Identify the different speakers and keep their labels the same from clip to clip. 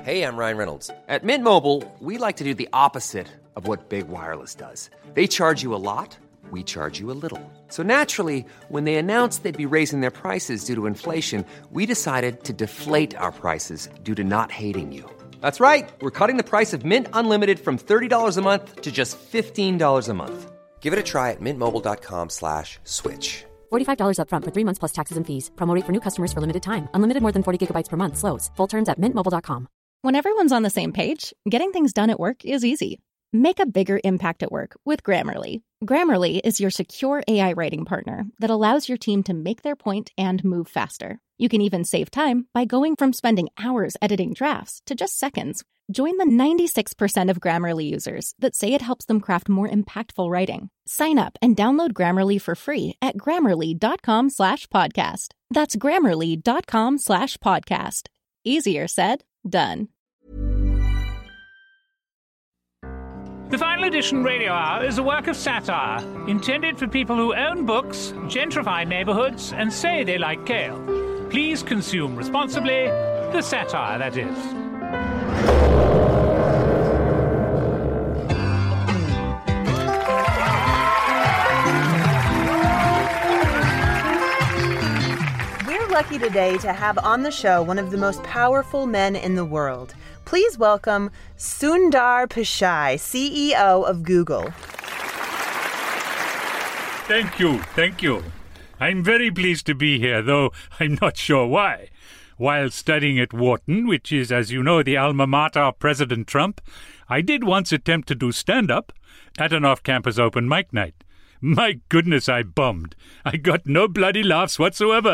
Speaker 1: Hey, I'm Ryan Reynolds. At Mint Mobile, we like to do the opposite of what Big Wireless does. They charge you a lot, we charge you a little. So naturally, when they announced they'd be raising their prices due to inflation, we decided to deflate our prices due to not hating you. That's right. We're cutting the price of Mint Unlimited from $30 a month to just $15 a month. Give it a try at mintmobile.com/switch.
Speaker 2: $45 up front for 3 months plus taxes and fees. Promo rate for new customers for limited time. Unlimited more than 40 gigabytes per month. Slows full terms at mintmobile.com.
Speaker 3: When everyone's on the same page, getting things done at work is easy. Make a bigger impact at work with Grammarly. Grammarly is your secure AI writing partner that allows your team to make their point and move faster. You can even save time by going from spending hours editing drafts to just seconds. Join the 96% of Grammarly users that say it helps them craft more impactful writing. Sign up and download Grammarly for free at grammarly.com/podcast. That's grammarly.com/podcast. Easier said, done.
Speaker 4: The Final Edition Radio Hour is a work of satire intended for people who own books, gentrify neighborhoods, and say they like kale. Please consume responsibly. The satire, that is.
Speaker 5: We're lucky today to have on the show one of the most powerful men in the world. Please welcome Sundar Pichai, CEO of Google.
Speaker 6: Thank you. I'm very pleased to be here, though I'm not sure why. While studying at Wharton, which is, as you know, the alma mater of President Trump, I did once attempt to do stand-up at an off-campus open mic night. My goodness, I bummed. I got no bloody laughs whatsoever.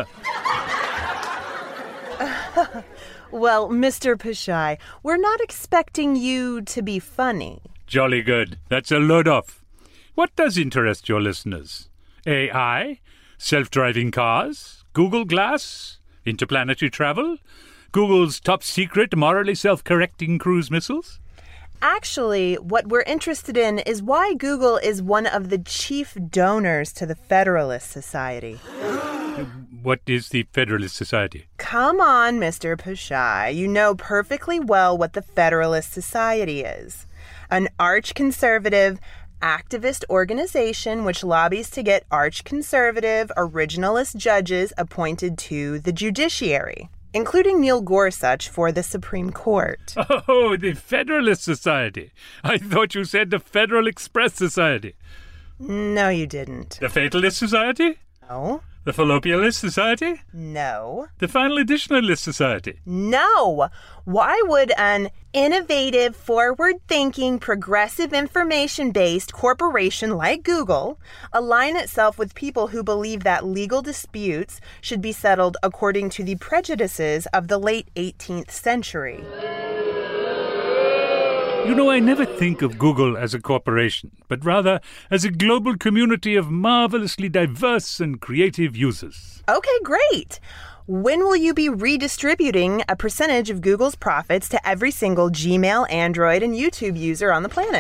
Speaker 5: Well, Mr. Pichai, we're not expecting you to be funny.
Speaker 6: Jolly good. That's a load off. What does interest your listeners? AI? Self-driving cars? Google Glass? Interplanetary travel? Google's top-secret, morally self-correcting cruise missiles?
Speaker 5: Actually, what we're interested in is why Google is one of the chief donors to the Federalist Society.
Speaker 6: What is the Federalist Society?
Speaker 5: Come on, Mr. Pichai. You know perfectly well what the Federalist Society is. An arch-conservative, activist organization which lobbies to get arch-conservative, originalist judges appointed to the judiciary, including Neil Gorsuch for the Supreme Court.
Speaker 6: Oh, the Federalist Society. I thought you said the Federal Express Society.
Speaker 5: No, you didn't.
Speaker 6: The Fatalist Society?
Speaker 5: No.
Speaker 6: The Fallopialist Society?
Speaker 5: No.
Speaker 6: The Final Editionalist Society?
Speaker 5: No. Why would an innovative, forward-thinking, progressive, information-based corporation like Google align itself with people who believe that legal disputes should be settled according to the prejudices of the late 18th century?
Speaker 6: You know, I never think of Google as a corporation, but rather as a global community of marvelously diverse and creative users.
Speaker 5: Okay, great. When will you be redistributing a percentage of Google's profits to every single Gmail, Android, and YouTube user on the planet?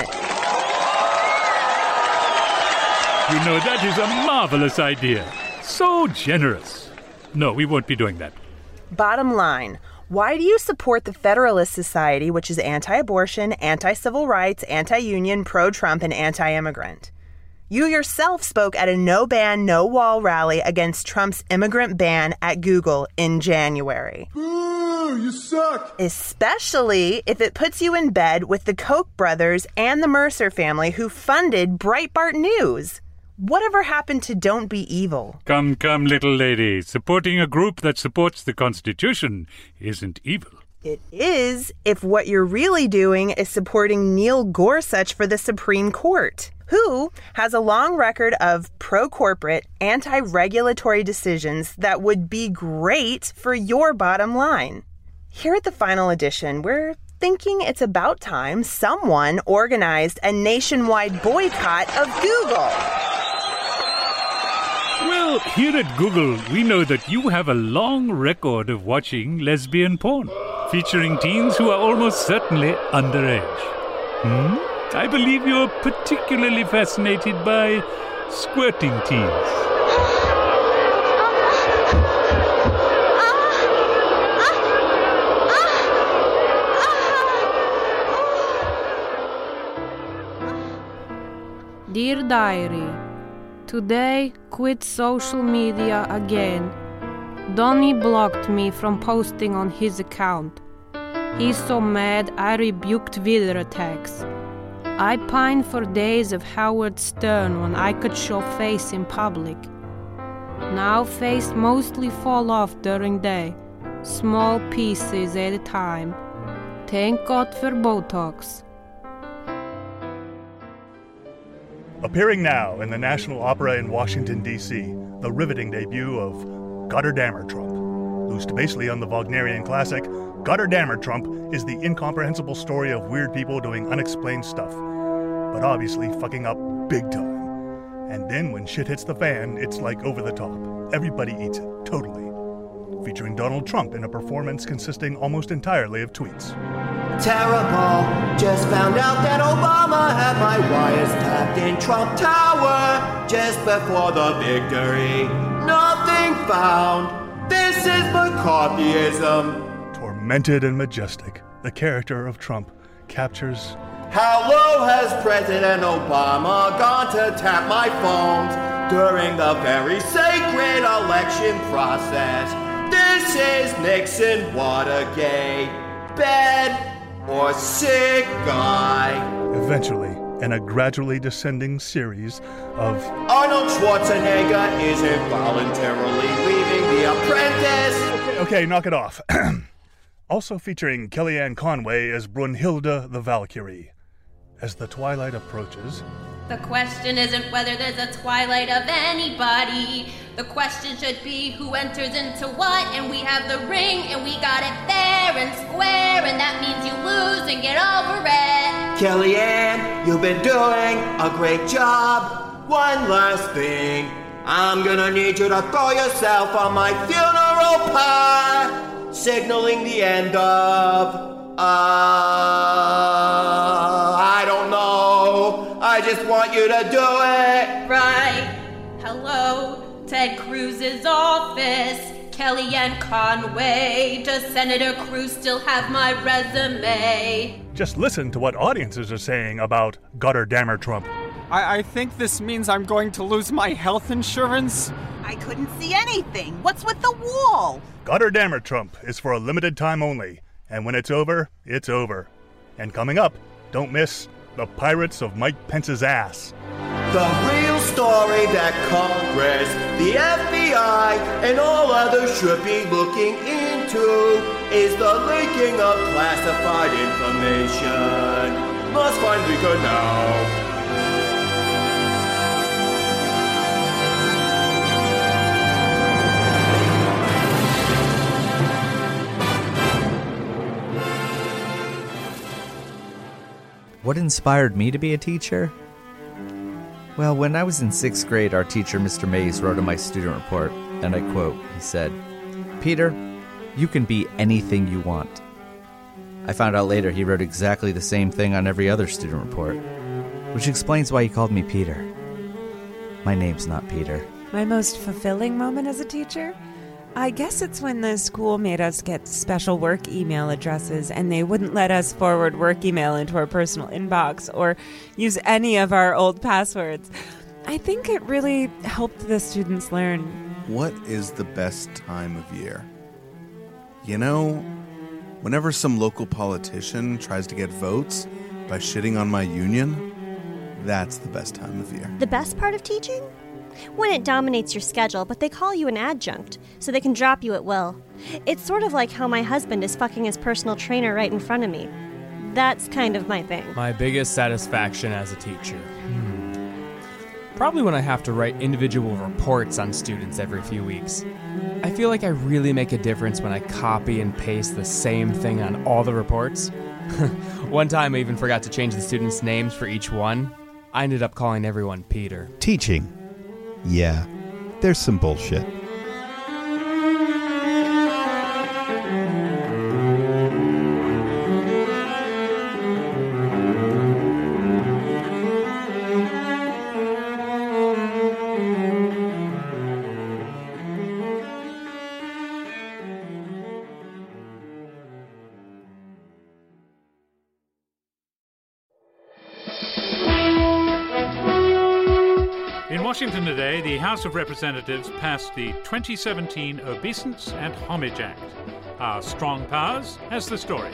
Speaker 6: You know, that is a marvelous idea. So generous. No, we won't be doing that.
Speaker 5: Bottom line, why do you support the Federalist Society, which is anti-abortion, anti-civil rights, anti-union, pro-Trump, and anti-immigrant? You yourself spoke at a no-ban, no-wall rally against Trump's immigrant ban at Google in January.
Speaker 7: Boo! You suck!
Speaker 5: Especially if it puts you in bed with the Koch brothers and the Mercer family who funded Breitbart News. Whatever happened to Don't Be Evil?
Speaker 6: Come, little lady. Supporting a group that supports the Constitution isn't evil.
Speaker 5: It is if what you're really doing is supporting Neil Gorsuch for the Supreme Court, who has a long record of pro-corporate, anti-regulatory decisions that would be great for your bottom line. Here at the Final Edition, we're thinking it's about time someone organized a nationwide boycott of Google.
Speaker 6: Well, here at Google, we know that you have a long record of watching lesbian porn, featuring teens who are almost certainly underage. I believe you're particularly fascinated by squirting teens.
Speaker 8: Dear Diary, today quit social media again. Donnie blocked me from posting on his account. He's so mad I rebuked Twitter attacks. I pine for days of Howard Stern when I could show face in public. Now face mostly fall off during day, small pieces at a time. Thank God for Botox.
Speaker 9: Appearing now in the National Opera in Washington, D.C., the riveting debut of Götterdammer Trump. Loosed basely on the Wagnerian classic, Götterdammer Trump is the incomprehensible story of weird people doing unexplained stuff, but obviously fucking up big time. And then when shit hits the fan, it's like over the top. Everybody eats it, totally. Featuring Donald Trump in a performance consisting almost entirely of tweets.
Speaker 10: Terrible, just found out that Obama had my wires tapped in Trump Tower just before the victory. Nothing found. This is McCarthyism.
Speaker 9: Tormented and majestic, the character of Trump captures...
Speaker 10: How low has President Obama gone to tap my phones during the very sacred election process? This is Nixon Watergate. Bad or sick guy.
Speaker 9: Eventually, in a gradually descending series of...
Speaker 10: Arnold Schwarzenegger isn't voluntarily leaving The Apprentice.
Speaker 9: Okay, knock it off. Also featuring Kellyanne Conway as Brunhilde the Valkyrie. As the twilight approaches...
Speaker 11: The question isn't whether there's a twilight of anybody. The question should be who enters into what, and we have the ring, and we got it fair and square, and that means you lose and get over it.
Speaker 10: Kellyanne, you've been doing a great job. One last thing. I'm gonna need you to throw yourself on my funeral pyre, signaling the end of... I don't know. I just want you to do it.
Speaker 11: Right. Hello, Ted Cruz's office. Kellyanne Conway. Does Senator Cruz still have my resume?
Speaker 9: Just listen to what audiences are saying about Götterdammer Trump.
Speaker 12: I think this means I'm going to lose my health insurance.
Speaker 13: I couldn't see anything. What's with the wall?
Speaker 9: Götterdammer Trump is for a limited time only. And when it's over, it's over. And coming up, don't miss The Pirates of Mike Pence's Ass.
Speaker 10: The real story that Congress, the FBI, and all others should be looking into is the leaking of classified information. Must find leaker now.
Speaker 14: What inspired me to be a teacher? Well, when I was in 6th grade, our teacher, Mr. Mays, wrote in my student report, and I quote, he said, "Peter, you can be anything you want." I found out later he wrote exactly the same thing on every other student report, which explains why he called me Peter. My name's not Peter.
Speaker 15: My most fulfilling moment as a teacher? I guess it's when the school made us get special work email addresses and they wouldn't let us forward work email into our personal inbox or use any of our old passwords. I think it really helped the students learn.
Speaker 16: What is the best time of year? You know, whenever some local politician tries to get votes by shitting on my union, that's the best time of year.
Speaker 17: The best part of teaching? When it dominates your schedule, but they call you an adjunct, so they can drop you at will. It's sort of like how my husband is fucking his personal trainer right in front of me. That's kind of my thing.
Speaker 18: My biggest satisfaction as a teacher? Probably when I have to write individual reports on students every few weeks. I feel like I really make a difference when I copy and paste the same thing on all the reports. One time I even forgot to change the students' names for each one. I ended up calling everyone Peter.
Speaker 19: Teaching. Yeah, there's some bullshit.
Speaker 6: Washington today, the House of Representatives passed the 2017 Obeisance and Homage Act. Our Strong Powers has the story.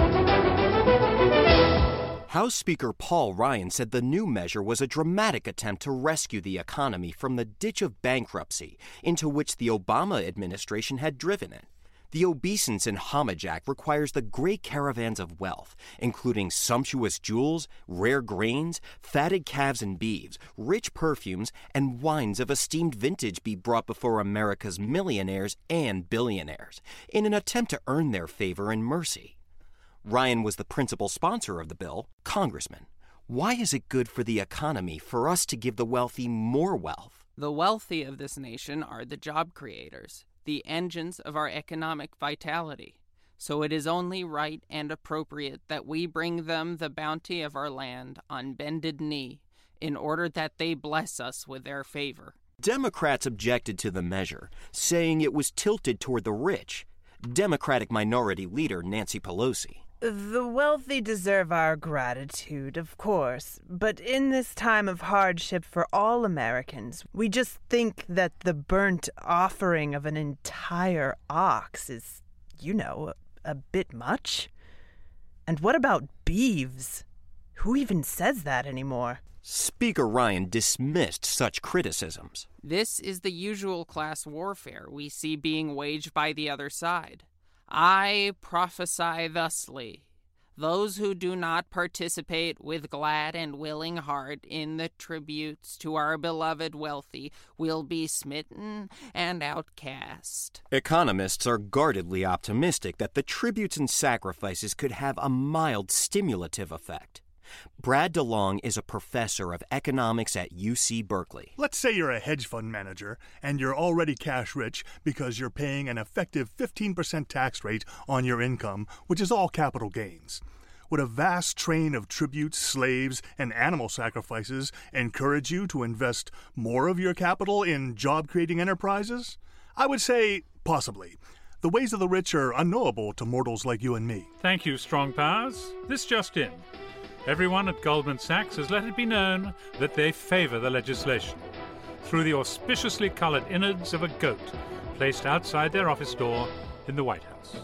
Speaker 20: House Speaker Paul Ryan said the new measure was a dramatic attempt to rescue the economy from the ditch of bankruptcy into which the Obama administration had driven it. The Obeisance and Homage Act requires the great caravans of wealth, including sumptuous jewels, rare grains, fatted calves and beeves, rich perfumes, and wines of esteemed vintage be brought before America's millionaires and billionaires, in an attempt to earn their favor and mercy. Ryan was the principal sponsor of the bill. Congressman, why is it good for the economy for us to give the wealthy more wealth?
Speaker 21: The wealthy of this nation are the job creators, the engines of our economic vitality. So it is only right and appropriate that we bring them the bounty of our land on bended knee, in order that they bless us with their favor.
Speaker 20: Democrats objected to the measure, saying it was tilted toward the rich. Democratic Minority Leader Nancy Pelosi.
Speaker 5: The wealthy deserve our gratitude, of course, but in this time of hardship for all Americans, we just think that the burnt offering of an entire ox is, a bit much. And what about beeves? Who even says that anymore?
Speaker 20: Speaker Ryan dismissed such criticisms.
Speaker 21: This is the usual class warfare we see being waged by the other side. I prophesy thusly. Those who do not participate with glad and willing heart in the tributes to our beloved wealthy will be smitten and outcast.
Speaker 20: Economists are guardedly optimistic that the tributes and sacrifices could have a mild stimulative effect. Brad DeLong is a professor of economics at UC Berkeley.
Speaker 9: Let's say you're a hedge fund manager and you're already cash rich because you're paying an effective 15% tax rate on your income, which is all capital gains. Would a vast train of tributes, slaves, and animal sacrifices encourage you to invest more of your capital in job-creating enterprises? I would say possibly. The ways of the rich are unknowable to mortals like you and me.
Speaker 6: Thank you, Strong Powers. This just in. Everyone at Goldman Sachs has let it be known that they favor the legislation through the auspiciously colored innards of a goat placed outside their office door in the White House.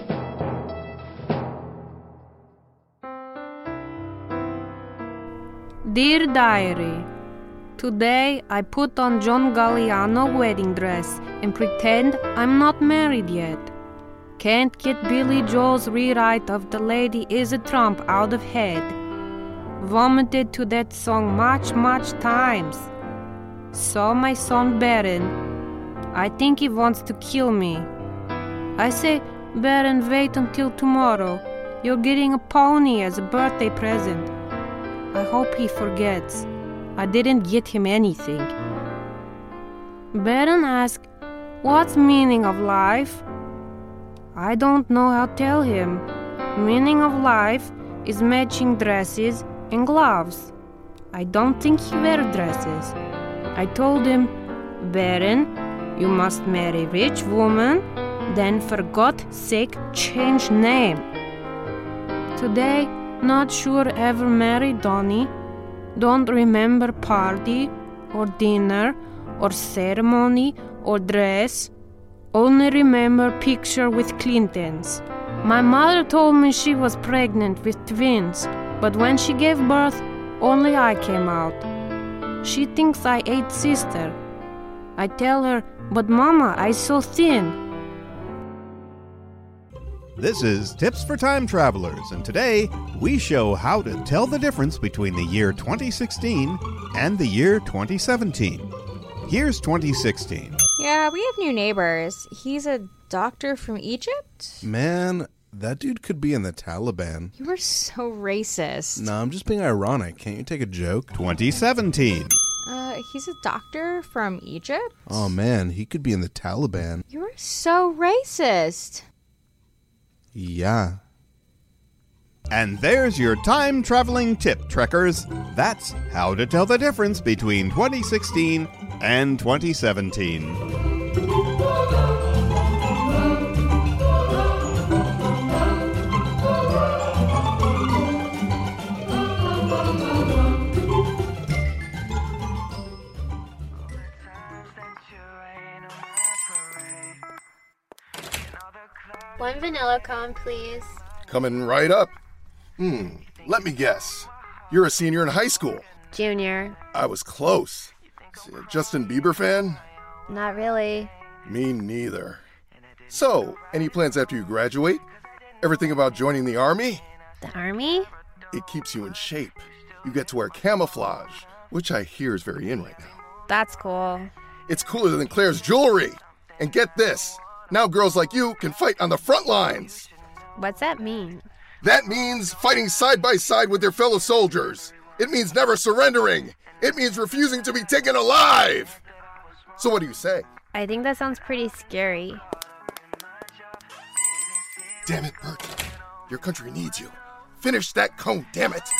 Speaker 8: Dear Diary, today I put on John Galliano wedding dress and pretend I'm not married yet. Can't get Billy Joel's rewrite of The Lady is a Trump out of head. Vomited to that song much times. Saw my son Baron. I think he wants to kill me. I say, Baron, wait until tomorrow. You're getting a pony as a birthday present. I hope he forgets. I didn't get him anything. Baron asked, what's meaning of life? I don't know how to tell him. Meaning of life is matching dresses and gloves. I don't think he wears dresses. I told him, Baron, you must marry rich woman, then for God's sake change name. Today, not sure ever married Donnie. Don't remember party or dinner or ceremony or dress. Only remember picture with Clintons. My mother told me she was pregnant with twins, but when she gave birth, only I came out. She thinks I ate sister. I tell her, but Mama, I so thin.
Speaker 19: This is Tips for Time Travelers, and today we show how to tell the difference between the year 2016 and the year 2017. Here's 2016.
Speaker 22: Yeah, we have new neighbors. He's a doctor from Egypt?
Speaker 16: Man, that dude could be in the Taliban.
Speaker 22: You were so racist.
Speaker 16: No, I'm just being ironic. Can't you take a joke?
Speaker 19: 2017.
Speaker 22: He's a doctor from Egypt?
Speaker 16: Oh man, he could be in the Taliban.
Speaker 22: You're so racist.
Speaker 16: Yeah.
Speaker 19: And there's your time-traveling tip, Trekkers. That's how to tell the difference between 2016 and 2017.
Speaker 1: vanilla cone, please.
Speaker 2: Coming right up. Let me guess. You're a senior in high school.
Speaker 1: Junior.
Speaker 2: I was close. Justin Bieber fan?
Speaker 1: Not really.
Speaker 2: Me neither. So, any plans after you graduate? Ever think about joining the army?
Speaker 1: The army?
Speaker 2: It keeps you in shape. You get to wear camouflage, which I hear is very in right now.
Speaker 1: That's cool.
Speaker 2: It's cooler than Claire's jewelry. And get this, now girls like you can fight on the front lines.
Speaker 1: What's that mean?
Speaker 2: That means fighting side by side with their fellow soldiers. It means never surrendering. It means refusing to be taken alive. So what do you say?
Speaker 1: I think that sounds pretty scary.
Speaker 2: Damn it, Bert. Your country needs you. Finish that cone, damn it.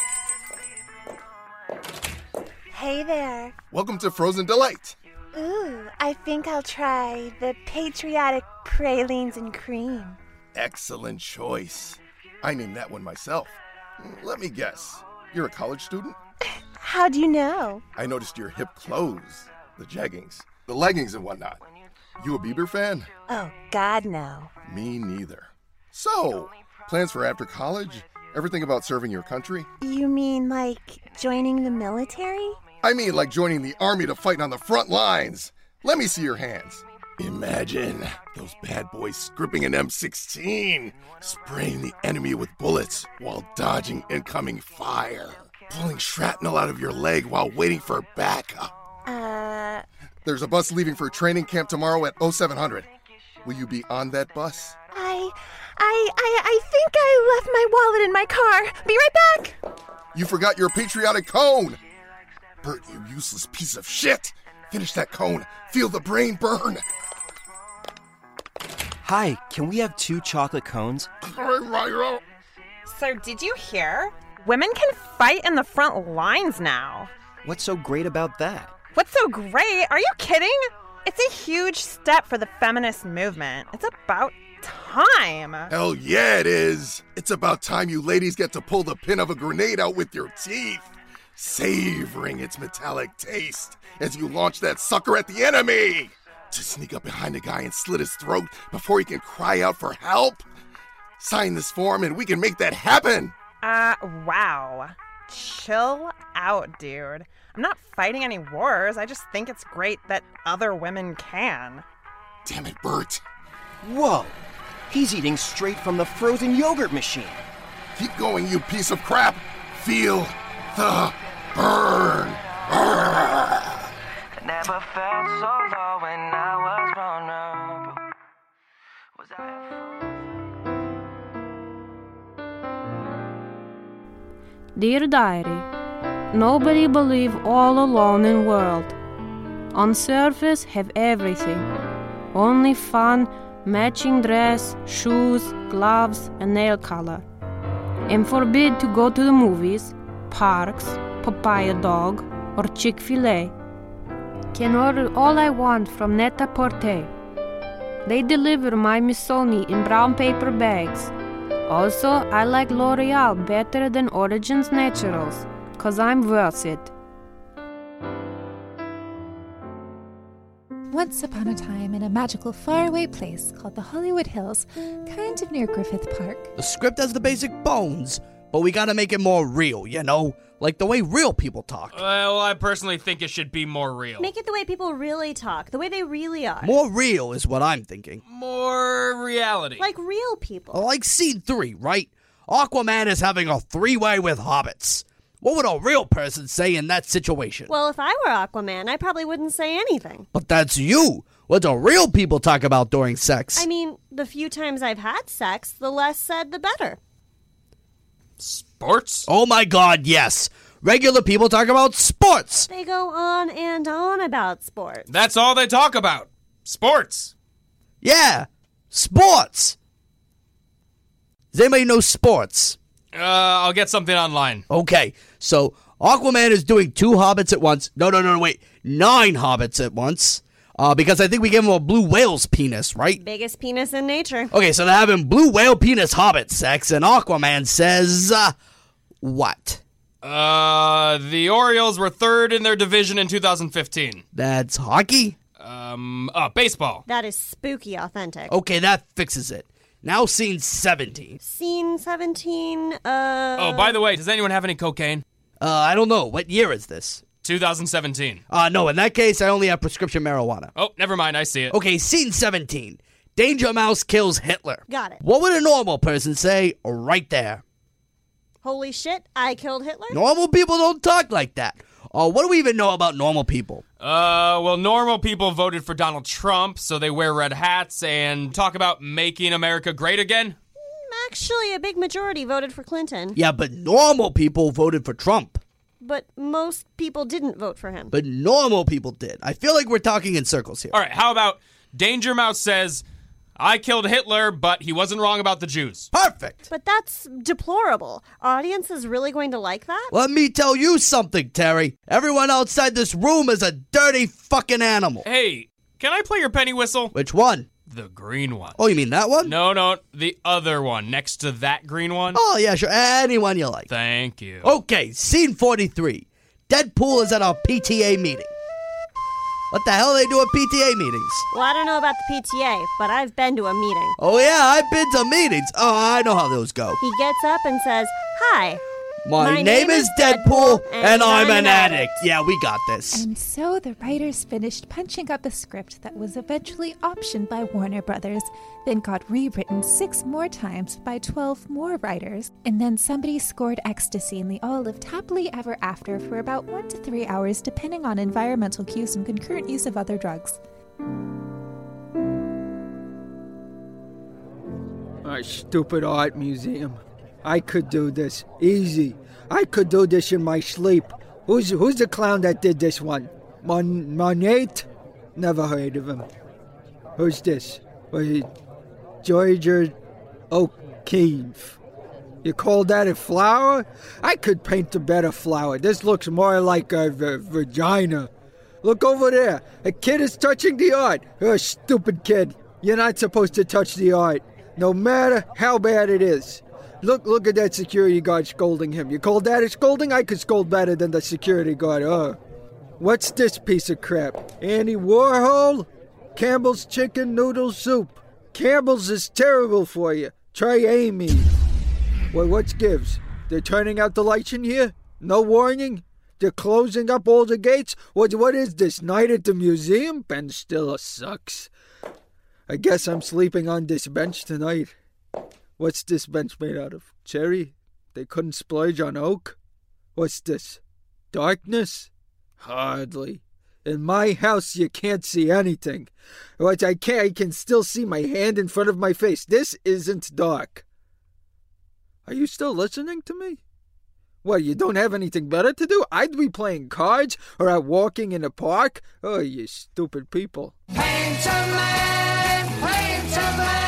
Speaker 23: Hey there.
Speaker 2: Welcome to Frozen Delight.
Speaker 23: Ooh, I think I'll try the patriotic pralines and cream.
Speaker 2: Excellent choice. I named that one myself. Let me guess. You're a college student?
Speaker 23: How'd you know?
Speaker 2: I noticed your hip clothes, the jeggings, the leggings and whatnot. You a Bieber fan?
Speaker 23: Oh, God, no.
Speaker 2: Me neither. So, plans for after college? Ever think about serving your country?
Speaker 23: You mean like joining the military?
Speaker 2: I mean like joining the army to fight on the front lines. Let me see your hands. Imagine those bad boys gripping an M16, spraying the enemy with bullets while dodging incoming fire, pulling shrapnel out of your leg while waiting for backup. There's a bus leaving for training camp tomorrow at 0700. Will you be on that bus?
Speaker 23: I think I left my wallet in my car. Be right back.
Speaker 2: You forgot your patriotic cone. Bert, you useless piece of shit. Finish that cone. Feel the brain burn.
Speaker 20: Hi, can we have 2 chocolate cones?
Speaker 5: So did you hear? Women can fight in the front lines now.
Speaker 20: What's so great about that?
Speaker 5: What's so great? Are you kidding? It's a huge step for the feminist movement. It's about time.
Speaker 2: Hell yeah, it is. It's about time you ladies get to pull the pin of a grenade out with your teeth, savoring its metallic taste as you launch that sucker at the enemy. To sneak up behind a guy and slit his throat before he can cry out for help. Sign this form and we can make that happen.
Speaker 5: Wow. Chill out, dude. I'm not fighting any wars. I just think it's great that other women can.
Speaker 2: Damn it, Bert.
Speaker 20: Whoa. He's eating straight from the frozen yogurt machine.
Speaker 2: Keep going, you piece of crap. Feel the burn.
Speaker 24: Never felt so low when I was vulnerable. Was
Speaker 8: Dear Diary, nobody believe all alone in world. On surface have everything. Only fun, matching dress, shoes, gloves, and nail color. And forbid to go to the movies, parks, Papaya Dog, or Chick-fil-A. Can order all I want from Net-a-Porter. They deliver my Missoni in brown paper bags. Also, I like L'Oreal better than Origins Naturals, 'cause I'm worth it.
Speaker 25: Once upon a time in a magical faraway place called the Hollywood Hills, kind of near Griffith Park.
Speaker 26: The script has the basic bones, but we gotta make it more real, you know? Like the way real people talk.
Speaker 18: Well, I personally think it should be more real.
Speaker 17: Make it the way people really talk, the way they really are.
Speaker 26: More real is what I'm thinking.
Speaker 18: More reality.
Speaker 17: Like real people.
Speaker 26: Like Scene 3, right? Aquaman is having a 3-way with hobbits. What would a real person say in that situation?
Speaker 17: Well, if I were Aquaman, I probably wouldn't say anything.
Speaker 26: But that's you. What do real people talk about during sex?
Speaker 17: I mean, the few times I've had sex, the less said, the better.
Speaker 18: Sports?
Speaker 26: Oh my God, yes. Regular people talk about sports.
Speaker 17: They go on and on about sports.
Speaker 18: That's all they talk about. Sports.
Speaker 26: Yeah, sports. Does anybody know sports?
Speaker 18: I'll get something online.
Speaker 26: Okay, so Aquaman is doing 2 hobbits at once. No, wait. 9 hobbits at once. Because I think we gave him a blue whale's penis, right?
Speaker 17: Biggest penis in nature.
Speaker 26: Okay, so they're having blue whale penis hobbit sex, and Aquaman says, what?
Speaker 18: The Orioles were 3rd in their division in 2015.
Speaker 26: That's hockey?
Speaker 18: Baseball.
Speaker 17: That is spooky authentic.
Speaker 26: Okay, that fixes it. Now scene 17.
Speaker 17: Scene 17,
Speaker 18: Oh, by the way, does anyone have any cocaine?
Speaker 26: I don't know. What year is this?
Speaker 18: 2017.
Speaker 26: No, in that case, I only have prescription marijuana.
Speaker 18: Oh, never mind, I see it.
Speaker 26: Okay, scene 17. Danger Mouse kills Hitler.
Speaker 17: Got it.
Speaker 26: What would a normal person say right there?
Speaker 17: Holy shit, I killed Hitler?
Speaker 26: Normal people don't talk like that. What do we even know about normal people?
Speaker 18: Well, normal people voted for Donald Trump, so they wear red hats and talk about making America great again.
Speaker 17: Actually, a big majority voted for Clinton.
Speaker 26: Yeah, but normal people voted for Trump.
Speaker 17: But most people didn't vote for him.
Speaker 26: But normal people did. I feel like we're talking in circles here.
Speaker 18: All right, how about Danger Mouse says, I killed Hitler, but he wasn't wrong about the Jews.
Speaker 26: Perfect.
Speaker 17: But that's deplorable. Audience is really going to like that?
Speaker 26: Let me tell you something, Terry. Everyone outside this room is a dirty fucking animal.
Speaker 18: Hey, can I play your penny whistle?
Speaker 26: Which one?
Speaker 18: The green one.
Speaker 26: Oh, you mean that one?
Speaker 18: No, the other one, next to that green one.
Speaker 26: Oh, yeah, sure. Anyone you like.
Speaker 18: Thank you.
Speaker 26: Okay, scene 43. Deadpool is at our PTA meeting. What the hell do they do at PTA meetings?
Speaker 17: Well, I don't know about the PTA, but I've been to a meeting.
Speaker 26: Oh, yeah, I've been to meetings. Oh, I know how those go.
Speaker 17: He gets up and says, Hi.
Speaker 26: My name is Deadpool, and I'm an addict. Yeah, we got this.
Speaker 25: And so the writers finished punching up a script that was eventually optioned by Warner Brothers, then got rewritten 6 more times by 12 more writers, and then somebody scored ecstasy and they all lived happily ever after for about 1 to 3 hours, depending on environmental cues and concurrent use of other drugs.
Speaker 3: A stupid art museum. I could do this. Easy. I could do this in my sleep. Who's the clown that did this one? Monet? Never heard of him. Who's this? George O'Keeffe. You call that a flower? I could paint a better flower. This looks more like a vagina. Look over there. A kid is touching the art. Oh, stupid kid. You're not supposed to touch the art, no matter how bad it is. Look at that security guard scolding him. You call that a scolding? I could scold better than the security guard. What's this piece of crap? Andy Warhol? Campbell's chicken noodle soup. Campbell's is terrible for you. Try Amy. Well, what's gives? They're turning out the lights in here? No warning? They're closing up all the gates? What is this, night at the museum? Ben Stiller sucks. I guess I'm sleeping on this bench tonight. What's this bench made out of? Cherry? They couldn't splurge on oak? What's this? Darkness? Hardly. In my house, you can't see anything. What I can still see my hand in front of my face. This isn't dark. Are you still listening to me? What, you don't have anything better to do? I'd be playing cards or out walking in a park. Oh, you stupid people.
Speaker 24: Paint a man, paint a man.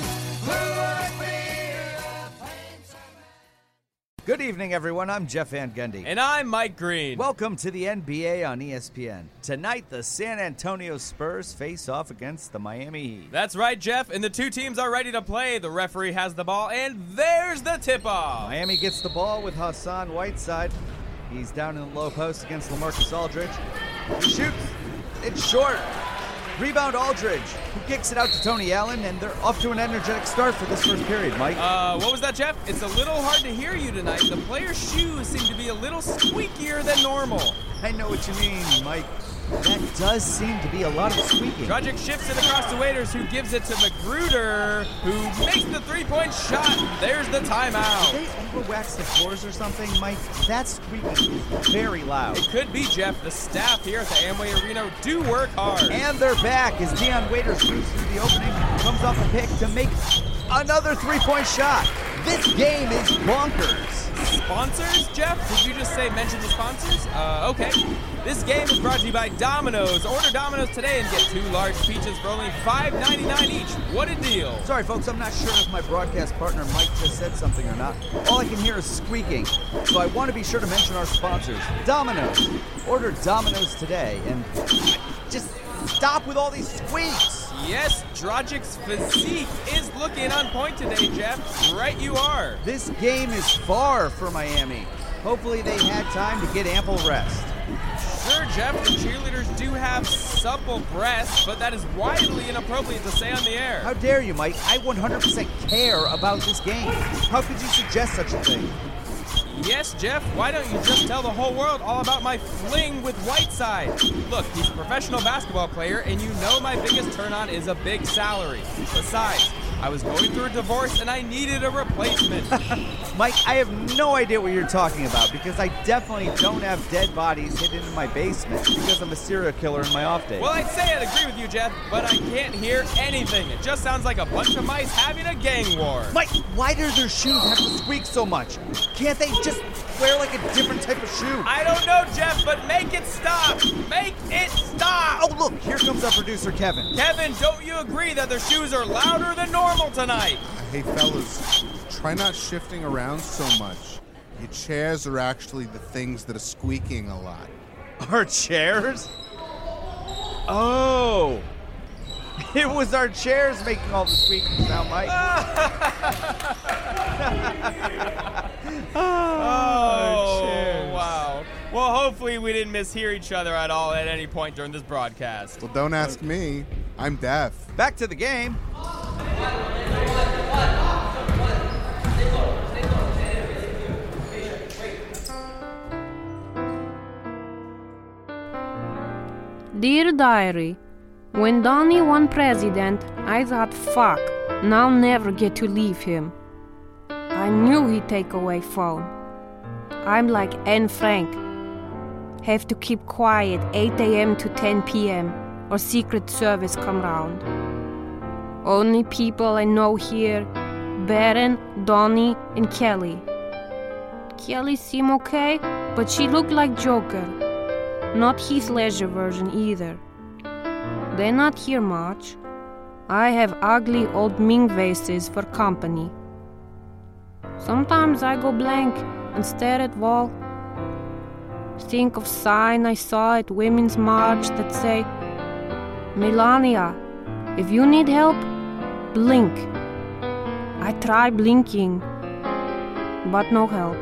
Speaker 14: Good evening, everyone. I'm Jeff Van Gundy.
Speaker 18: And I'm Mike Green.
Speaker 14: Welcome to the NBA on ESPN. Tonight, the San Antonio Spurs face off against the Miami Heat.
Speaker 18: That's right, Jeff, and the two teams are ready to play. The referee has the ball, and there's the tip-off.
Speaker 14: Miami gets the ball with Hassan Whiteside. He's down in the low post against LaMarcus Aldridge. He shoots. It's short. Rebound Aldridge, who kicks it out to Tony Allen, and they're off to an energetic start for this first period, Mike.
Speaker 18: What was that, Jeff? It's a little hard to hear you tonight. The players' shoes seem to be a little squeakier than normal.
Speaker 14: I know what you mean, Mike. That does seem to be a lot of squeaking.
Speaker 18: Dragic shifts it across to Waiters, who gives it to Magruder, who makes the three-point shot. There's the timeout.
Speaker 14: Did they over-wax the floors or something, Mike? That squeaking is very loud.
Speaker 18: It could be, Jeff. The staff here at the Amway Arena do work hard.
Speaker 14: And they're back as Dion Waiters moves through the opening, comes off the pick to make another three-point shot. This game is bonkers.
Speaker 18: Sponsors, Jeff? Did you just say mention the sponsors? Okay. This game is brought to you by Domino's. Order Domino's today and get 2 large pizzas for only $5.99 each. What a deal.
Speaker 14: Sorry, folks, I'm not sure if my broadcast partner Mike just said something or not. All I can hear is squeaking. So I want to be sure to mention our sponsors. Domino's. Order Domino's today and just stop with all these squeaks.
Speaker 18: Yes, Dragic's physique is looking on point today, Jeff. Right you are.
Speaker 14: This game is far for Miami. Hopefully they had time to get ample rest.
Speaker 18: Sure, Jeff, the cheerleaders do have supple breasts, but that is widely inappropriate to say on the air.
Speaker 4: How dare you, Mike? I 100% care about this game. How could you suggest such a thing?
Speaker 18: Yes, Jeff, why don't you just tell the whole world all about my fling with Whiteside? Look, he's a professional basketball player, and you know my biggest turn-on is a big salary. Besides, I was going through a divorce and I needed a replacement.
Speaker 4: Mike, I have no idea what you're talking about because I definitely don't have dead bodies hidden in my basement because I'm a serial killer in my off days.
Speaker 18: Well, I'd say I'd agree with you, Jeff, but I can't hear anything. It just sounds like a bunch of mice having a gang war.
Speaker 4: Mike, why do their shoes have to squeak so much? Can't they just wear like a different type of shoe?
Speaker 18: I don't know, Jeff, but make it stop! Make it stop!
Speaker 4: Oh, look, here comes our producer, Kevin.
Speaker 18: Kevin, don't you agree that their shoes are louder than normal tonight?
Speaker 16: Hey, fellas, try not shifting around so much. Your chairs are actually the things that are squeaking a lot.
Speaker 4: Our chairs? Oh. It was our chairs making all the squeaking sound, Mike.
Speaker 18: Oh, wow. Well, hopefully we didn't mishear each other at all at any point during this broadcast.
Speaker 16: Well, don't ask me. I'm deaf.
Speaker 4: Back to the game.
Speaker 8: Dear Diary, when Donnie won president, I thought, fuck, now I'll never get to leave him. I knew he'd take away phone. I'm like Anne Frank. Have to keep quiet 8 a.m. to 10 p.m. or Secret Service come round. Only people I know here, Baron, Donnie, and Kelly. Kelly seemed okay, but she looked like Joker. Not Heath Ledger version either. They're not here much. I have ugly old Ming vases for company. Sometimes I go blank and stare at wall. Think of sign I saw at Women's March that say, Melania, if you need help, blink. I try blinking, but no help.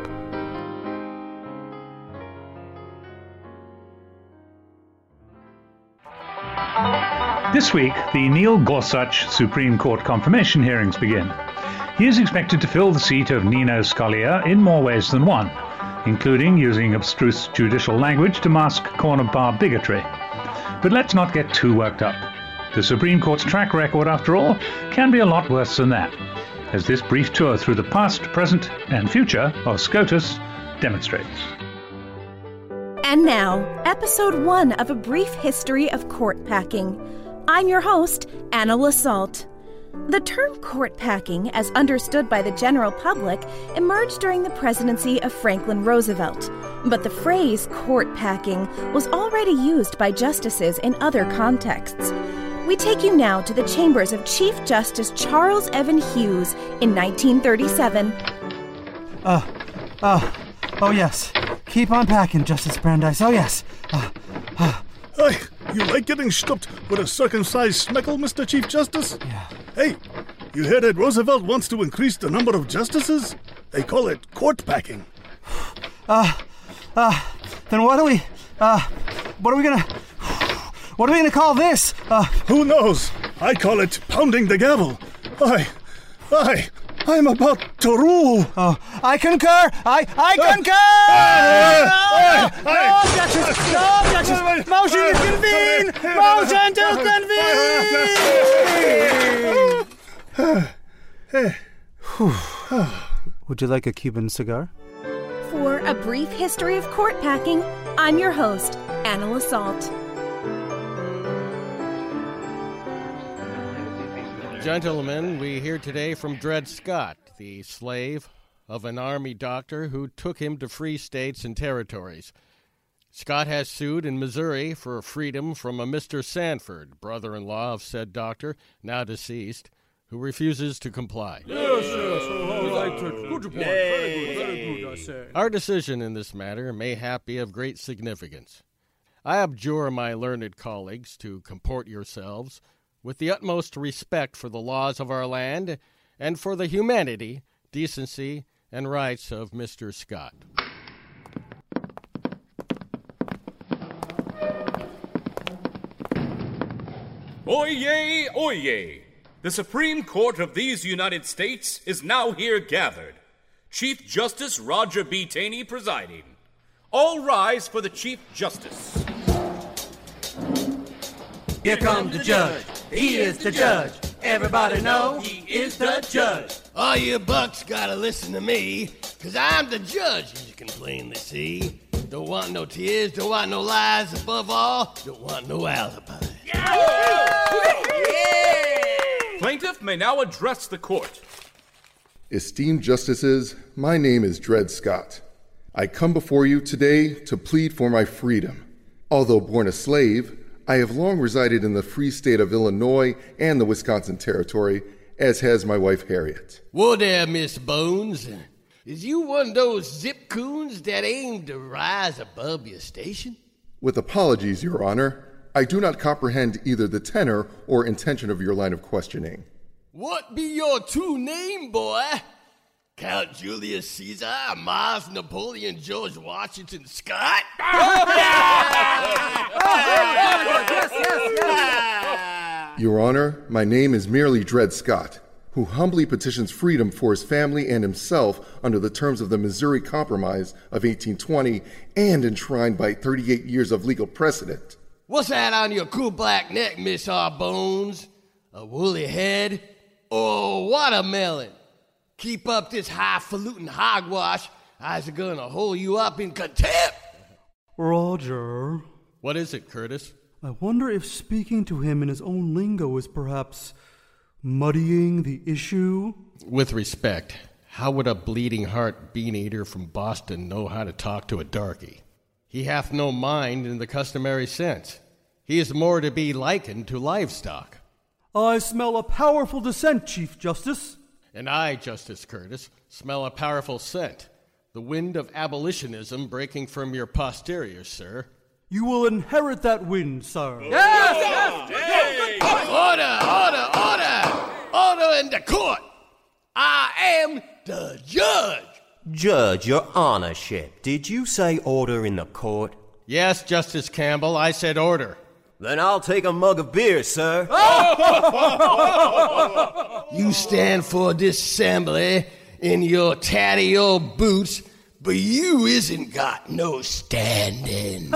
Speaker 6: This week, the Neil Gorsuch Supreme Court confirmation hearings begin. He is expected to fill the seat of Nino Scalia in more ways than one, including using abstruse judicial language to mask corner bar bigotry. But let's not get too worked up. The Supreme Court's track record, after all, can be a lot worse than that, as this brief tour through the past, present, and future of SCOTUS demonstrates.
Speaker 7: And now, episode 1 of A Brief History of Court Packing. I'm your host, Anna Lasalte. The term court packing, as understood by the general public, emerged during the presidency of Franklin Roosevelt. But the phrase court packing was already used by justices in other contexts. We take you now to the chambers of Chief Justice Charles Evan Hughes in 1937.
Speaker 10: Oh yes. Keep on packing, Justice Brandeis. Oh yes.
Speaker 9: Hey, you like getting stuffed with a circumcised smeckle, Mr. Chief Justice?
Speaker 10: Yeah.
Speaker 9: Hey, you hear that Roosevelt wants to increase the number of justices? They call it court packing.
Speaker 10: Then what are we gonna call this?
Speaker 9: Who knows? I call it pounding the gavel. I'm about to rule.
Speaker 10: Oh, I concur. I concur. No, Justice. Motion to convene. Motion to convene. Would you like a Cuban cigar?
Speaker 7: For A Brief History of Court Packing, I'm your host, Anna Lasalte.
Speaker 11: Gentlemen, we hear today from Dred Scott, the slave of an army doctor who took him to free states and territories. Scott has sued in Missouri for freedom from a Mr. Sanford, brother-in-law of said doctor, now deceased, who refuses to comply.
Speaker 12: Yes, good point. Very good, I say.
Speaker 11: Our decision in this matter mayhap be of great significance. I abjure my learned colleagues to comport yourselves with the utmost respect for the laws of our land and for the humanity, decency, and rights of Mr. Scott.
Speaker 1: Oyez, oyez! The Supreme Court of these United States is now here gathered. Chief Justice Roger B. Taney presiding. All rise for the Chief Justice.
Speaker 13: Here comes the judge. He is the judge. Everybody know he is the judge.
Speaker 15: All you bucks gotta listen to me, 'cause I'm the judge, as you can plainly see. Don't want no tears, don't want no lies, above all, don't want no alibi.
Speaker 1: Plaintiff may now address the court.
Speaker 2: Esteemed justices, my name is Dred Scott. I come before you today to plead for my freedom. Although born a slave, I have long resided in the free state of Illinois and the Wisconsin Territory, as has my wife Harriet.
Speaker 15: Whoa there, Miss Bones. Is you one of those zip coons that aim to rise above your station?
Speaker 2: With apologies, Your Honor, I do not comprehend either the tenor or intention of your line of questioning.
Speaker 15: What be your true name, boy? Count Julius Caesar, Mars, Napoleon, George Washington, Scott?
Speaker 2: Your Honor, my name is merely Dred Scott, who humbly petitions freedom for his family and himself under the terms of the Missouri Compromise of 1820 and enshrined by 38 years of legal precedent.
Speaker 15: What's that on your cool black neck, Miss R. Bones? A woolly head? Or a watermelon? Keep up this highfalutin hogwash, I's gonna hold you up in contempt.
Speaker 10: Roger.
Speaker 11: What is it, Curtis?
Speaker 10: I wonder if speaking to him in his own lingo is perhaps muddying the issue?
Speaker 11: With respect, how would a bleeding heart bean-eater from Boston know how to talk to a darky? He hath no mind in the customary sense. He is more to be likened to livestock.
Speaker 10: I smell a powerful dissent, Chief Justice.
Speaker 11: And I, Justice Curtis, smell a powerful scent. The wind of abolitionism breaking from your posterior, sir.
Speaker 10: You will inherit that wind, sir.
Speaker 15: Yes! Order in the court! I am the judge!
Speaker 20: Judge, your honorship, did you say order in the court?
Speaker 11: Yes, Justice Campbell, I said order.
Speaker 20: Then I'll take a mug of beer, sir.
Speaker 15: You stand for this assembly in your tatty old boots, but you isn't got no standing.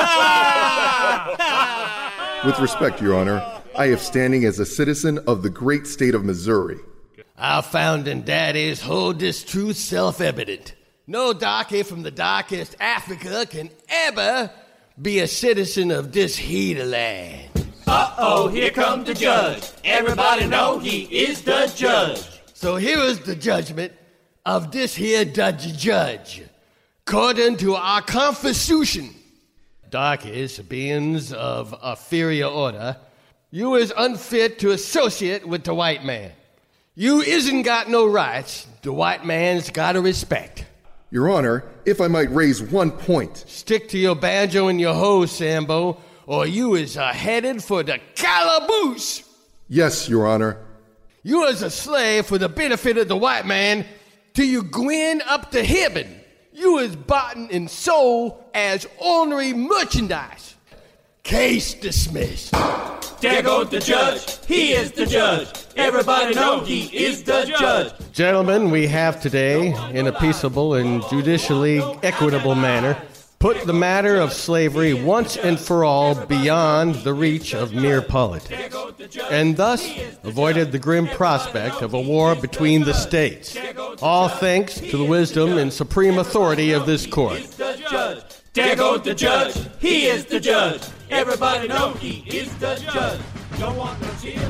Speaker 2: With respect, Your Honor, I have standing as a citizen of the great state of Missouri.
Speaker 15: Our founding daddies hold this truth self-evident. No darky from the darkest Africa can ever be a citizen of this heater land.
Speaker 13: Uh-oh, here comes the judge. Everybody know he is the judge.
Speaker 15: So here is the judgment of this here judge. According to our constitution, darkies, beings of inferior order, you is unfit to associate with the white man. You isn't got no rights. The white man's got to respect.
Speaker 2: Your Honor, if I might raise one point.
Speaker 15: Stick to your banjo and your hoe, Sambo, or you is headed for the calaboose.
Speaker 2: Yes, Your Honor.
Speaker 15: You is a slave for the benefit of the white man till you gwin up to heaven. You is bought and sold as ornery merchandise. Case dismissed.
Speaker 13: There goes the judge. He is the judge. Everybody know he is the judge.
Speaker 11: Gentlemen, we have today, in a peaceable and judicially equitable manner, put the matter of slavery once and for all beyond the reach of mere politics, and thus avoided the grim prospect of a war between the states. All thanks to the wisdom and supreme authority of this court.
Speaker 13: There goes the judge. He is the judge. Everybody know he is the judge. Don't want no tears.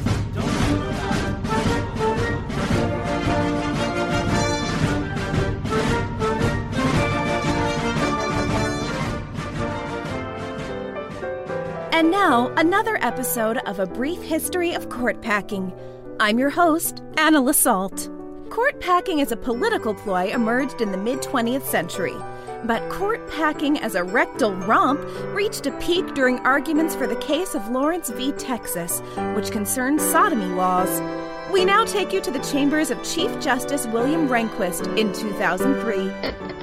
Speaker 7: And now, another episode of A Brief History of Court Packing. I'm your host, Anna Lasault. Court packing as a political ploy emerged in the mid-20th century, but court packing as a rectal romp reached a peak during arguments for the case of Lawrence v. Texas, which concerned sodomy laws. We now take you to the chambers of Chief Justice William Rehnquist in 2003.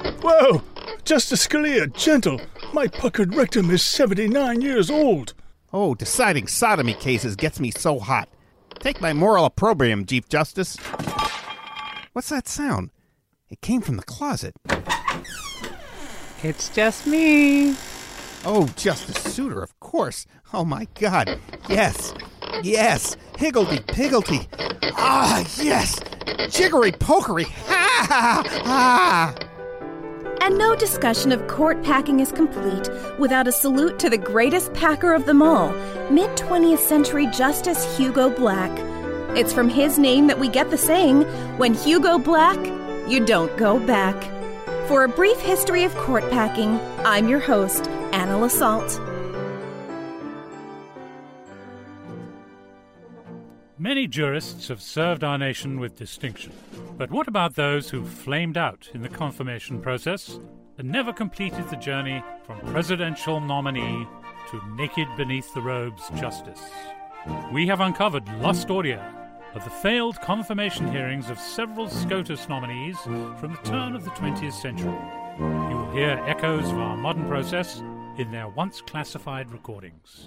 Speaker 9: Whoa! Justice Scalia, gentle. My puckered rectum is 79 years old.
Speaker 5: Oh, deciding sodomy cases gets me so hot. Take my moral opprobrium, Chief Justice. What's that sound? It came from the closet.
Speaker 17: It's just me.
Speaker 5: Oh, Justice Souter, of course. Oh, my God. Yes. Yes. Higgledy-piggledy. Ah, yes. Jiggery-pokery. Ha, ha, ha.
Speaker 7: And no discussion of court packing is complete without a salute to the greatest packer of them all, mid-20th century Justice Hugo Black. It's from his name that we get the saying, when Hugo Black, you don't go back. For a brief history of court packing, I'm your host, Anna Lasalle.
Speaker 6: Many jurists have served our nation with distinction. But what about those who flamed out in the confirmation process and never completed the journey from presidential nominee to naked beneath the robes justice? We have uncovered lost audio of the failed confirmation hearings of several SCOTUS nominees from the turn of the 20th century. You will hear echoes of our modern process in their once classified recordings.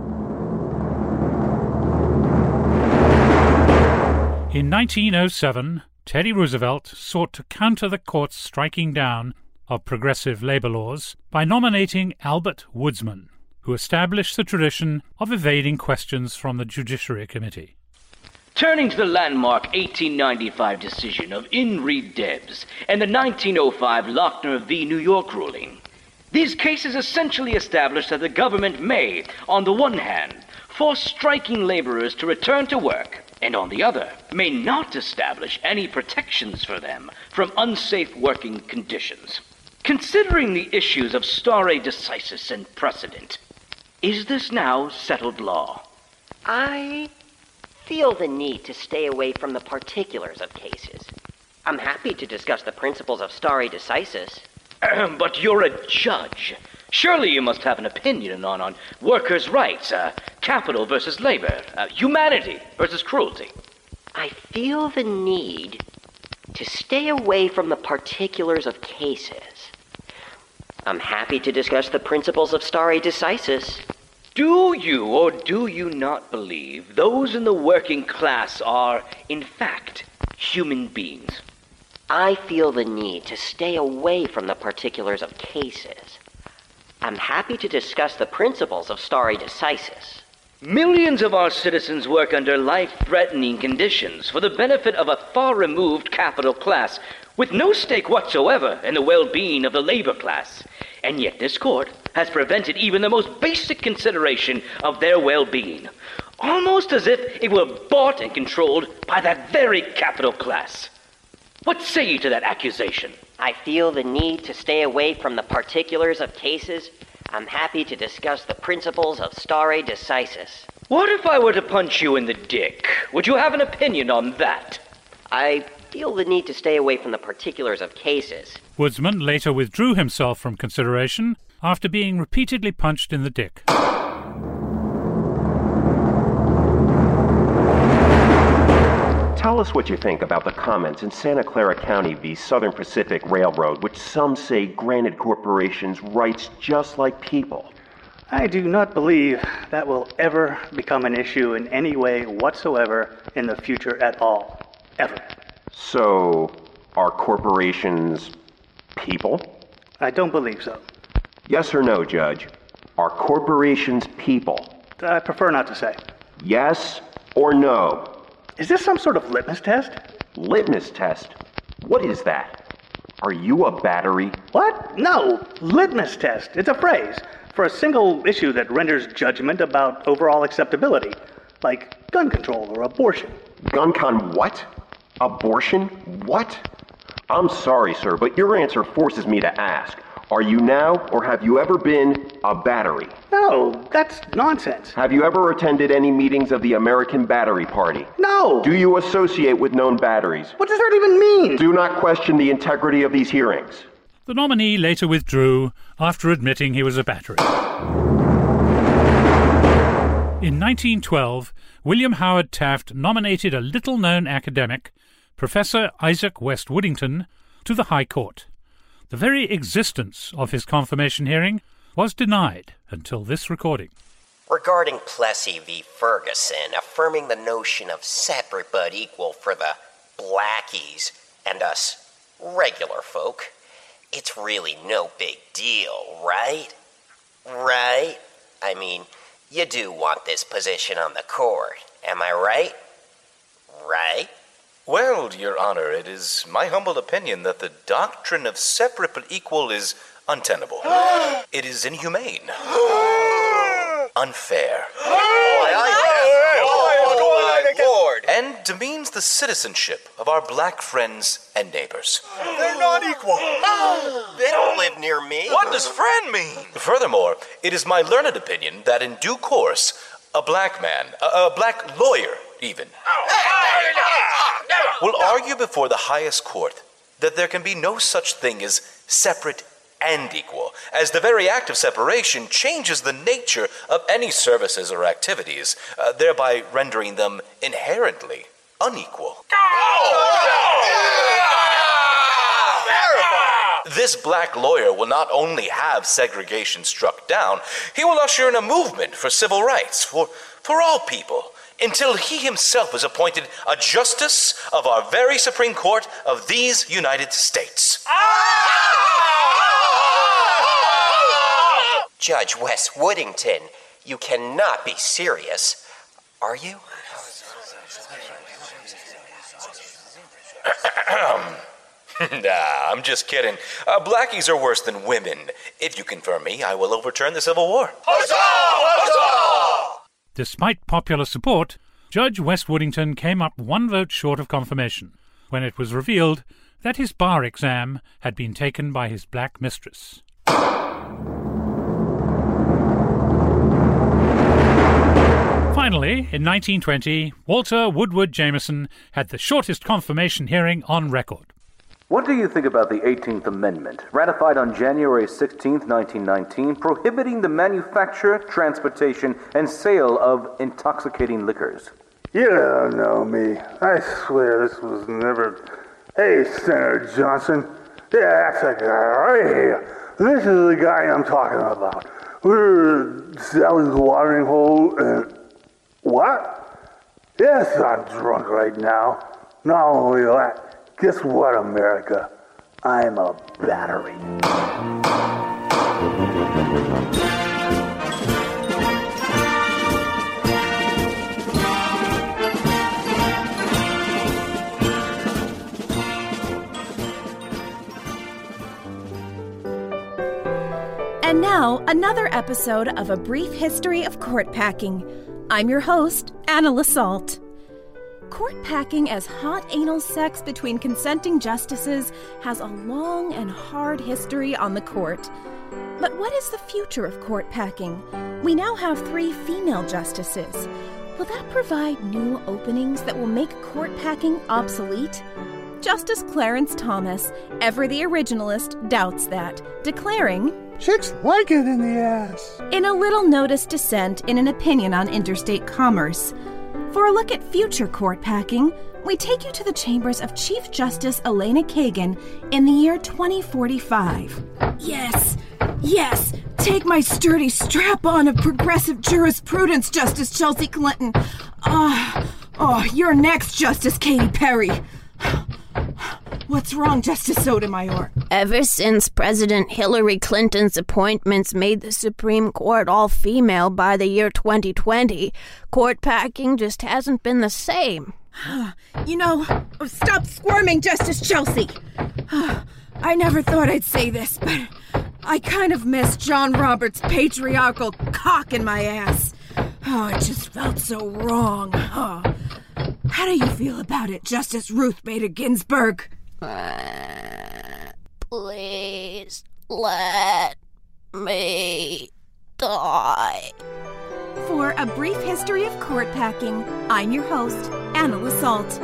Speaker 6: In 1907, Teddy Roosevelt sought to counter the court's striking down of progressive labor laws by nominating Albert Woodsman, who established the tradition of evading questions from the Judiciary Committee.
Speaker 19: Turning to the landmark 1895 decision of In re Debs and the 1905 Lochner v. New York ruling, these cases essentially established that the government may, on the one hand, force striking laborers to return to work, and on the other, may not establish any protections for them from unsafe working conditions. Considering the issues of stare decisis and precedent, is this now settled law?
Speaker 21: I feel the need to stay away from the particulars of cases. I'm happy to discuss the principles of stare decisis.
Speaker 19: But you're a judge. Surely you must have an opinion on workers' rights, capital versus labor, humanity versus cruelty.
Speaker 21: I feel the need to stay away from the particulars of cases. I'm happy to discuss the principles of stare decisis.
Speaker 19: Do you or do you not believe those in the working class are, in fact, human beings?
Speaker 21: I feel the need to stay away from the particulars of cases. I'm happy to discuss the principles of stare decisis.
Speaker 19: Millions of our citizens work under life-threatening conditions for the benefit of a far-removed capital class with no stake whatsoever in the well-being of the labor class. And yet this court has prevented even the most basic consideration of their well-being, almost as if it were bought and controlled by that very capital class. What say you to that accusation?
Speaker 21: I feel the need to stay away from the particulars of cases. I'm happy to discuss the principles of stare decisis.
Speaker 19: What if I were to punch you in the dick? Would you have an opinion on that?
Speaker 21: I feel the need to stay away from the particulars of cases.
Speaker 6: Woodsman later withdrew himself from consideration after being repeatedly punched in the dick.
Speaker 22: Tell us what you think about the comments in Santa Clara County v. Southern Pacific Railroad, which some say granted corporations rights just like people.
Speaker 23: I do not believe that will ever become an issue in any way whatsoever in the future at all. Ever.
Speaker 22: So, are corporations people?
Speaker 23: I don't believe so.
Speaker 22: Yes or no, Judge? Are corporations people?
Speaker 23: I prefer not to say.
Speaker 22: Yes or no?
Speaker 23: Is this some sort of litmus test?
Speaker 22: Litmus test? What is that? Are you a battery?
Speaker 23: What? No. Litmus test. It's a phrase for a single issue that renders judgment about overall acceptability, like gun control or abortion.
Speaker 22: Gun con what? Abortion? What? I'm sorry, sir, but your answer forces me to ask. Are you now, or have you ever been, a battery?
Speaker 23: No, that's nonsense.
Speaker 22: Have you ever attended any meetings of the American Battery Party?
Speaker 23: No.
Speaker 22: Do you associate with known batteries?
Speaker 23: What does that even mean?
Speaker 22: Do not question the integrity of these hearings.
Speaker 6: The nominee later withdrew after admitting he was a battery. In 1912, William Howard Taft nominated a little-known academic, Professor Isaac West Woodington, to the High Court. The very existence of his confirmation hearing was denied until this recording.
Speaker 21: regarding Plessy v. Ferguson, affirming the notion of separate but equal for the blackies and us regular folk, it's really no big deal, right? Right? I mean, you do want this position on the court, am I right? Right?
Speaker 3: Well, Your Honor, it is my humble opinion that the doctrine of separate but equal is untenable. It is inhumane. Unfair.
Speaker 21: Lord.
Speaker 3: And demeans the citizenship of our black friends and neighbors.
Speaker 2: They're not equal.
Speaker 21: They don't live near me.
Speaker 3: What does friend mean? Furthermore, it is my learned opinion that in due course, a black man, a black lawyer even, will argue before the highest court that there can be no such thing as separate and equal, as the very act of separation changes the nature of any services or activities, thereby rendering them inherently unequal. This black lawyer will not only have segregation struck down, he will usher in a movement for civil rights for all people, until he himself is appointed a justice of our very Supreme Court of these United States.
Speaker 21: Judge Wes Woodington, you cannot be serious, are you?
Speaker 3: Nah, I'm just kidding. Blackies are worse than women. If you confirm me, I will overturn the Civil War. Huzzah! Huzzah!
Speaker 6: Despite popular support, Judge Wes Woodington came up one vote short of confirmation when it was revealed that his bar exam had been taken by his black mistress. Finally, in 1920, Walter Woodward Jameson had the shortest confirmation hearing on record.
Speaker 14: What do you think about the 18th Amendment, ratified on January 16, 1919, prohibiting the manufacture, transportation, and sale of intoxicating liquors?
Speaker 17: You don't know me. I swear this was never... Hey, Senator Johnson. Yeah, that's the guy right here. This is the guy I'm talking about. We're selling the watering hole and... What? Yes, I'm drunk right now. Not only that, guess what, America? I'm a battery.
Speaker 7: And now, another episode of A Brief History of Court Packing. I'm your host, Anna Lasalte. Court packing as hot anal sex between consenting justices has a long and hard history on the court. But what is the future of court packing? We now have 3 female justices. Will that provide new openings that will make court packing obsolete? Justice Clarence Thomas, ever the originalist, doubts that, declaring,
Speaker 17: "Chicks like it in the ass,"
Speaker 7: in a little noticed dissent in an opinion on interstate commerce. For a look at future court packing, we take you to the chambers of Chief Justice Elena Kagan in the year 2045. Yes, take my sturdy strap-on of progressive jurisprudence, Justice Chelsea Clinton. You're next, Justice Katy Perry. What's wrong, Justice Sotomayor?
Speaker 8: Ever since President Hillary Clinton's appointments made the Supreme Court all-female by the year 2020, court packing just hasn't been the same.
Speaker 7: Stop squirming, Justice Chelsea. I never thought I'd say this, but I kind of miss John Roberts' patriarchal cock in my ass. It just felt so wrong. How do you feel about it, Justice Ruth Bader Ginsburg?
Speaker 8: Please let me die.
Speaker 7: For A Brief History of Court Packing, I'm your host, Anna Lasalte.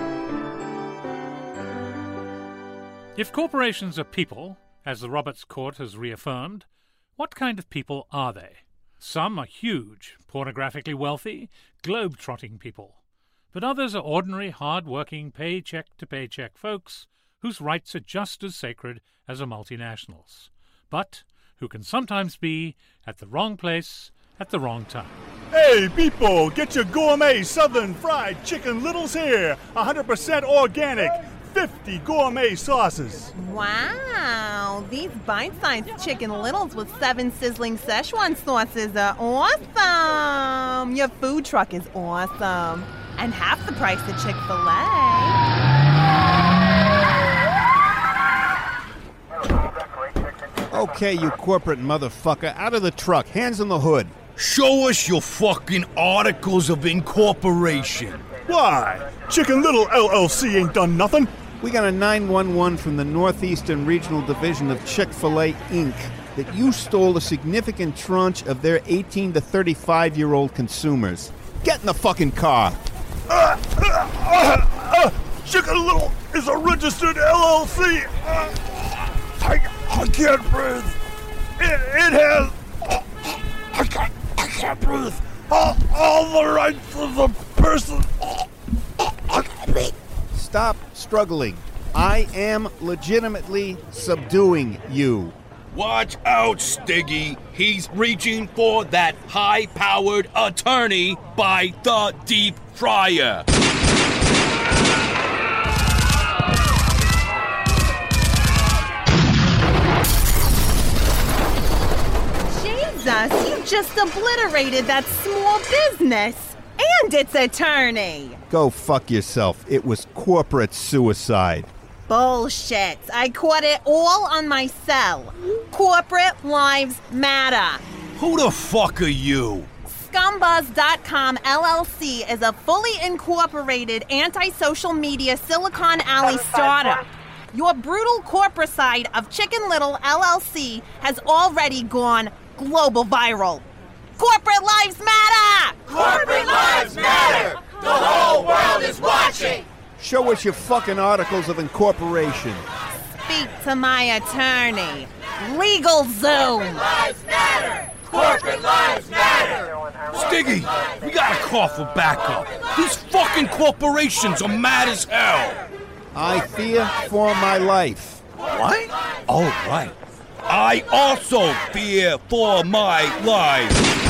Speaker 6: If corporations are people, as the Roberts Court has reaffirmed, what kind of people are they? Some are huge, pornographically wealthy, globe-trotting people. But others are ordinary, hard-working, paycheck-to-paycheck folks whose rights are just as sacred as a multinational's, but who can sometimes be at the wrong place at the wrong time.
Speaker 9: Hey, people, get your gourmet southern fried chicken littles here. 100% organic. 50 gourmet sauces.
Speaker 7: Wow, these bite-sized chicken littles with 7 sizzling Szechuan sauces are awesome. Your food truck is awesome. And half the price of Chick-fil-A.
Speaker 5: Okay, you corporate motherfucker, out of the truck, hands on the hood.
Speaker 4: Show us your fucking articles of incorporation.
Speaker 9: Why? Chicken Little LLC ain't done nothing.
Speaker 5: We got a 911 from the Northeastern Regional Division of Chick-fil-A, Inc. that you stole a significant tranche of their 18 to 35-year-old consumers. Get in the fucking car.
Speaker 9: Chicken Little is a registered LLC. I can't breathe. It has... I can't breathe. All the rights of the person. I can't breathe.
Speaker 5: Stop struggling. I am legitimately subduing you.
Speaker 4: Watch out, Stiggy. He's reaching for that high-powered attorney by the deep fryer.
Speaker 7: Jesus, you just obliterated that small business and its attorney.
Speaker 5: Go fuck yourself. It was corporate suicide.
Speaker 7: Bullshit. I caught it all on my cell. Corporate lives matter.
Speaker 4: Who the fuck are you?
Speaker 7: Scumbuzz.com LLC is a fully incorporated anti-social media Silicon Alley startup. Your brutal corporate side of Chicken Little LLC has already gone global viral. Corporate lives matter!
Speaker 13: Corporate lives matter! The whole world is watching!
Speaker 5: Show us your fucking articles of incorporation.
Speaker 7: Speak to my attorney. Legal Zoom!
Speaker 13: Corporate lives matter! Corporate lives matter!
Speaker 4: Stiggy, we gotta call for backup. These fucking corporations are mad as hell.
Speaker 5: I fear for my life.
Speaker 4: What? Oh, right. I also fear for my life.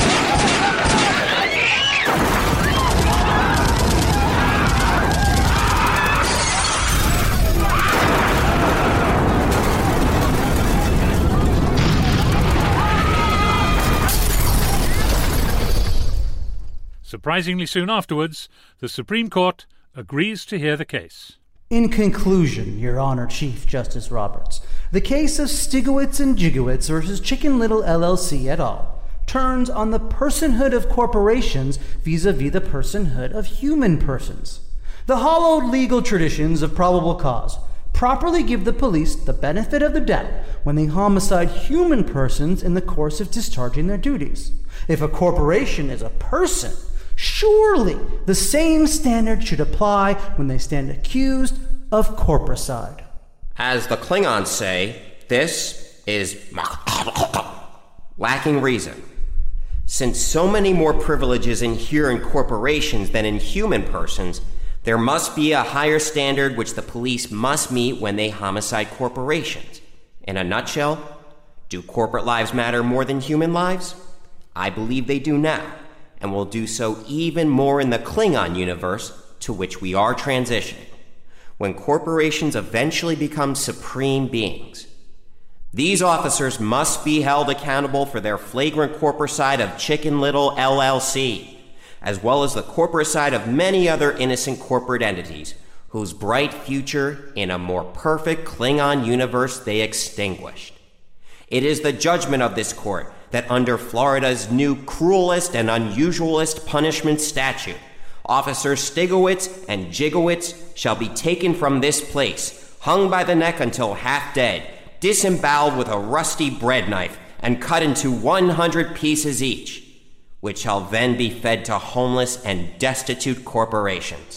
Speaker 6: Surprisingly soon afterwards, the Supreme Court agrees to hear the case.
Speaker 10: In conclusion, Your Honor, Chief Justice Roberts, the case of Stigowitz and Jigowitz versus Chicken Little LLC et al. Turns on the personhood of corporations vis-a-vis the personhood of human persons. The hollowed legal traditions of probable cause properly give the police the benefit of the doubt when they homicide human persons in the course of discharging their duties. If a corporation is a person, surely the same standard should apply when they stand accused of corporicide.
Speaker 20: As the Klingons say, this is lacking reason. Since so many more privileges inhere in corporations than in human persons, there must be a higher standard which the police must meet when they homicide corporations. In a nutshell, do corporate lives matter more than human lives? I believe they do now, and will do so even more in the Klingon universe to which we are transitioning, when corporations eventually become supreme beings. These officers must be held accountable for their flagrant corporicide of Chicken Little LLC, as well as the corporicide of many other innocent corporate entities whose bright future in a more perfect Klingon universe they extinguished. It is the judgment of this court that under Florida's new cruelest and unusualest punishment statute, Officers Stigowitz and Jigowitz shall be taken from this place, hung by the neck until half dead, disemboweled with a rusty bread knife, and cut into 100 pieces each, which shall then be fed to homeless and destitute corporations.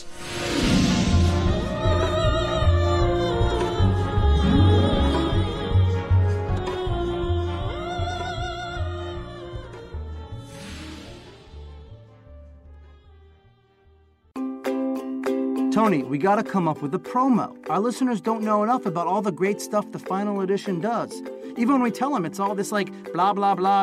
Speaker 10: Tony, we gotta come up with a promo. Our listeners don't know enough about all the great stuff the final edition does. Even when we tell them it's all this like blah blah blah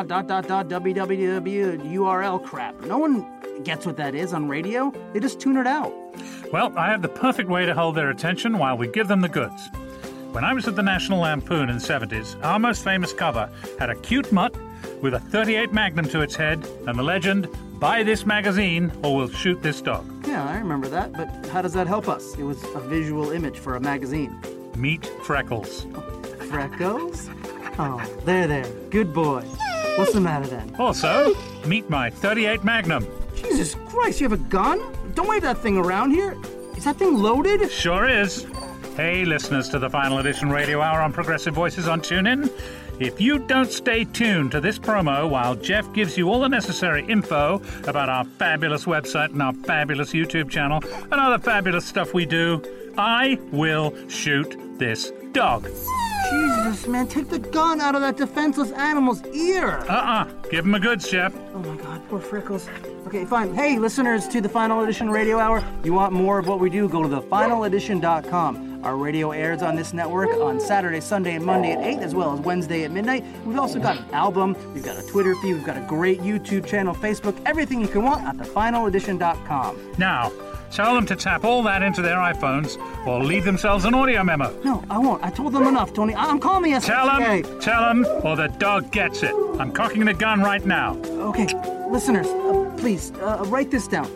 Speaker 10: www URL crap. No one gets what that is on radio. They just tune it out.
Speaker 6: Well, I have the perfect way to hold their attention while we give them the goods. When I was at the National Lampoon in the 70s, our most famous cover had a cute mutt with a .38 Magnum to its head and the legend, "Buy this magazine or we'll shoot this dog."
Speaker 10: Yeah, I remember that, but how does that help us? It was a visual image for a magazine.
Speaker 6: Meet Freckles.
Speaker 10: Freckles? Oh, there. Good boy. What's the matter then?
Speaker 6: Also, meet my .38 Magnum.
Speaker 10: Jesus Christ, you have a gun? Don't wave that thing around here. Is that thing loaded?
Speaker 6: Sure is. Hey, listeners to the Final Edition Radio Hour on Progressive Voices on TuneIn. If you don't stay tuned to this promo while Jeff gives you all the necessary info about our fabulous website and our fabulous YouTube channel and other fabulous stuff we do, I will shoot this dog.
Speaker 10: Jesus, man, take the gun out of that defenseless animal's ear.
Speaker 6: Give him a goods, Jeff.
Speaker 10: Oh, my God, poor Freckles. Okay, fine. Hey, listeners to the Final Edition Radio Hour, you want more of what we do, go to thefinaledition.com. Our radio airs on this network on Saturday, Sunday, and Monday at 8, as well as Wednesday at midnight. We've also got an album, we've got a Twitter feed, we've got a great YouTube channel, Facebook, everything you can want at thefinaledition.com.
Speaker 6: Now, tell them to tap all that into their iPhones or leave themselves an audio memo.
Speaker 10: No, I won't. I told them enough, Tony. I'm calling the SPCA.
Speaker 6: Tell them, or the dog gets it. I'm cocking the gun right now.
Speaker 10: Okay, listeners, please, write this down.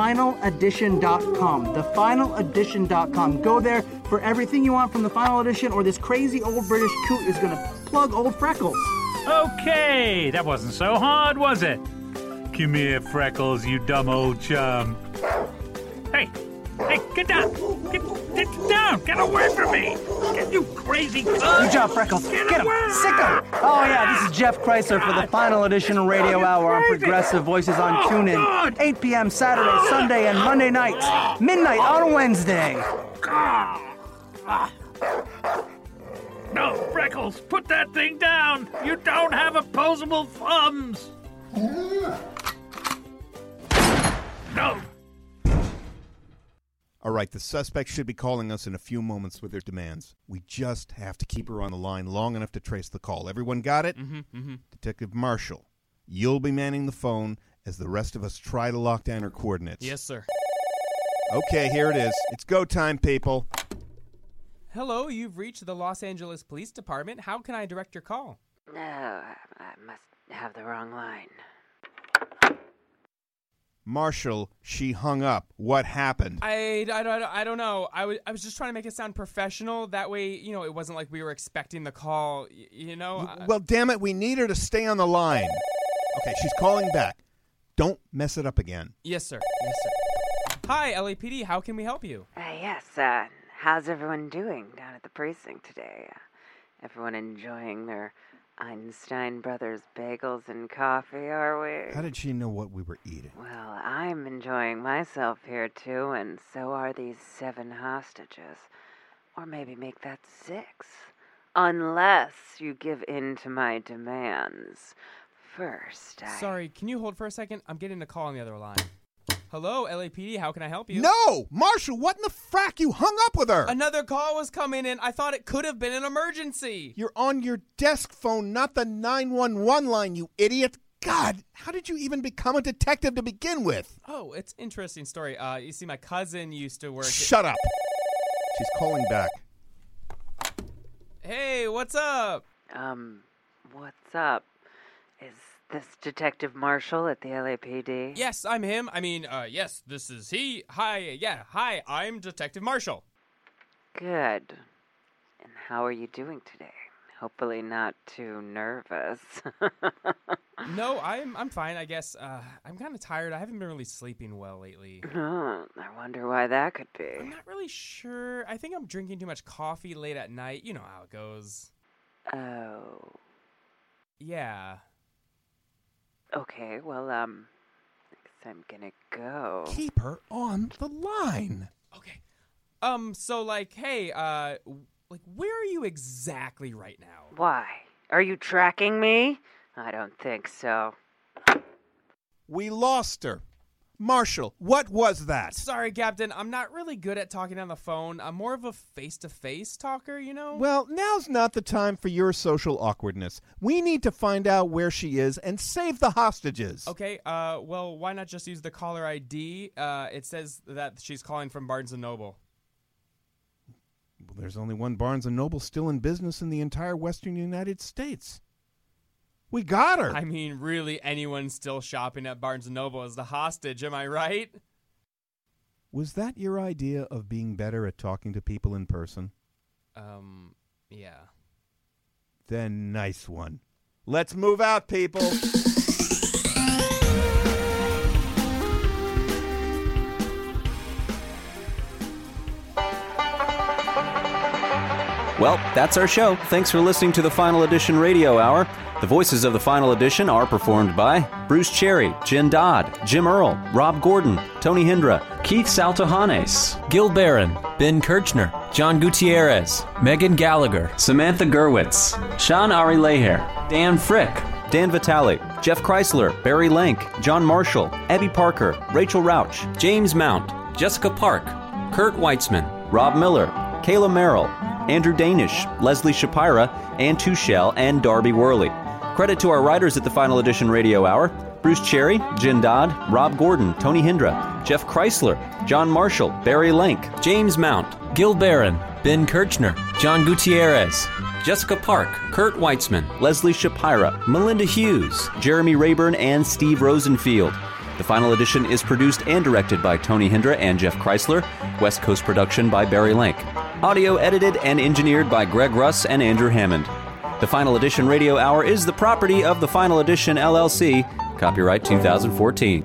Speaker 10: Thefinaledition.com. Thefinaledition.com. Go there for everything you want from the Final Edition, or this crazy old British coot is going to plug old Freckles.
Speaker 6: Okay, that wasn't so hard, was it? Come here, Freckles, you dumb old chum. Hey, get down! Get down! Get away from me! Get you crazy bug!
Speaker 10: Good job, Freckles. Get him! Sick him! Oh, yeah, this is Jeff Chrysler for the Final Edition Radio Hour on Progressive Voices on TuneIn. 8 p.m. Saturday, Sunday, and Monday nights. Midnight on Wednesday.
Speaker 6: No, Freckles, put that thing down! You don't have opposable thumbs! No!
Speaker 5: All right, the suspect should be calling us in a few moments with their demands. We just have to keep her on the line long enough to trace the call. Everyone got it? Detective Marshall, you'll be manning the phone as the rest of us try to lock down her coordinates.
Speaker 12: Yes, sir.
Speaker 5: Okay, here it is. It's go time, people.
Speaker 12: Hello, you've reached the Los Angeles Police Department. How can I direct your call?
Speaker 16: No, I must have the wrong line.
Speaker 5: Marshall, she hung up. What happened?
Speaker 12: I don't know. I was just trying to make it sound professional. That way, it wasn't like we were expecting the call,
Speaker 5: Well, damn it, we need her to stay on the line. Okay, she's calling back. Don't mess it up again.
Speaker 12: Yes, sir. Hi, LAPD. How can we help you?
Speaker 16: Yes, how's everyone doing down at the precinct today? Everyone enjoying their Einstein Brothers bagels and coffee, are we?
Speaker 5: How did she know what we were eating?
Speaker 16: Well, I'm enjoying myself here, too, and so are these 7 hostages. Or maybe make that 6. Unless you give in to my demands. First,
Speaker 12: Sorry, can you hold for a second? I'm getting a call on the other line. Hello, LAPD, how can I help you?
Speaker 5: No! Marshall, what in the frack? You hung up with her!
Speaker 12: Another call was coming in. I thought it could have been an emergency.
Speaker 5: You're on your desk phone, not the 911 line, you idiot. God, how did you even become a detective to begin with?
Speaker 12: Oh, it's an interesting story. You see, my cousin used to work...
Speaker 5: Shut up! She's calling back.
Speaker 12: Hey, what's up?
Speaker 16: What's up? Is this Detective Marshall at the LAPD?
Speaker 12: Yes, I'm him. Yes, this is he. Hi, I'm Detective Marshall.
Speaker 16: Good. And how are you doing today? Hopefully not too nervous.
Speaker 12: No, I'm fine, I guess. I'm kind of tired. I haven't been really sleeping well lately.
Speaker 16: I wonder why that could be.
Speaker 12: I'm not really sure. I think I'm drinking too much coffee late at night. You know how it goes.
Speaker 16: Oh.
Speaker 12: Yeah.
Speaker 16: Okay, well, I guess I'm gonna go.
Speaker 5: Keep her on the line.
Speaker 12: Okay. So, hey, where are you exactly right now?
Speaker 16: Why? Are you tracking me? I don't think so.
Speaker 5: We lost her. Marshall, what was that?
Speaker 12: Sorry, Captain. I'm not really good at talking on the phone. I'm more of a face-to-face talker, you know?
Speaker 5: Well, now's not the time for your social awkwardness. We need to find out where she is and save the hostages.
Speaker 12: Okay, well, why not just use the caller ID? It says that she's calling from Barnes & Noble.
Speaker 5: Well, there's only one Barnes & Noble still in business in the entire western United States. We got her.
Speaker 12: I mean, really, anyone still shopping at Barnes & Noble is the hostage, am I right?
Speaker 5: Was that your idea of being better at talking to people in person?
Speaker 12: Yeah.
Speaker 5: Then nice one. Let's move out, people.
Speaker 1: Well, that's our show. Thanks for listening to the Final Edition Radio Hour. The voices of the Final Edition are performed by Bruce Cherry, Jen Dodd, Jim Earl, Rob Gordon, Tony Hindra, Keith Saltajanes, Gil Barron, Ben Kirchner, John Gutierrez, Megan Gallagher, Samantha Gerwitz, Sean Ari Leher, Dan Frick, Dan Vitale, Jeff Chrysler, Barry Lank, John Marshall, Abby Parker, Rachel Rauch, James Mount, Jessica Park, Kurt Weitzman, Rob Miller, Kayla Merrill, Andrew Danish, Leslie Shapira, Ann Tuchel, and Darby Worley. Credit to our writers at the Final Edition Radio Hour: Bruce Cherry, Jen Dodd, Rob Gordon, Tony Hindra, Jeff Chrysler, John Marshall, Barry Lank, James Mount, Gil Barron, Ben Kirchner, John Gutierrez, Jessica Park, Kurt Weitzman, Leslie Shapira, Melinda Hughes, Jeremy Rayburn, and Steve Rosenfield. The Final Edition is produced and directed by Tony Hindra and Jeff Chrysler. West Coast production by Barry Lank. Audio edited and engineered by Greg Russ and Andrew Hammond. The Final Edition Radio Hour is the property of the Final Edition LLC. Copyright 2014.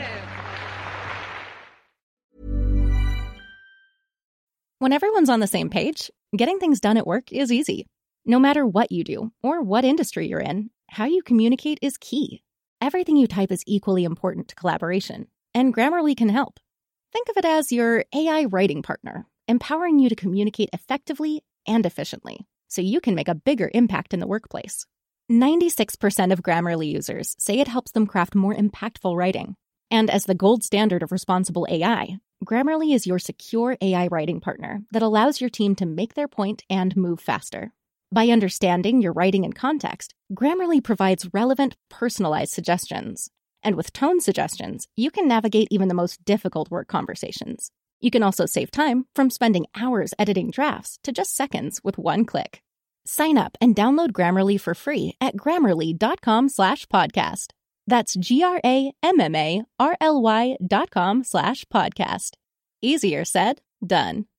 Speaker 15: When everyone's on the same page, getting things done at work is easy. No matter what you do or what industry you're in, how you communicate is key. Everything you type is equally important to collaboration, and Grammarly can help. Think of it as your AI writing partner, empowering you to communicate effectively and efficiently, so you can make a bigger impact in the workplace. 96% of Grammarly users say it helps them craft more impactful writing. And as the gold standard of responsible AI, Grammarly is your secure AI writing partner that allows your team to make their point and move faster. By understanding your writing and context, Grammarly provides relevant, personalized suggestions. And with tone suggestions, you can navigate even the most difficult work conversations. You can also save time from spending hours editing drafts to just seconds with one click. Sign up and download Grammarly for free at Grammarly.com/podcast. That's GRAMMARLY.com/podcast. Easier said, done.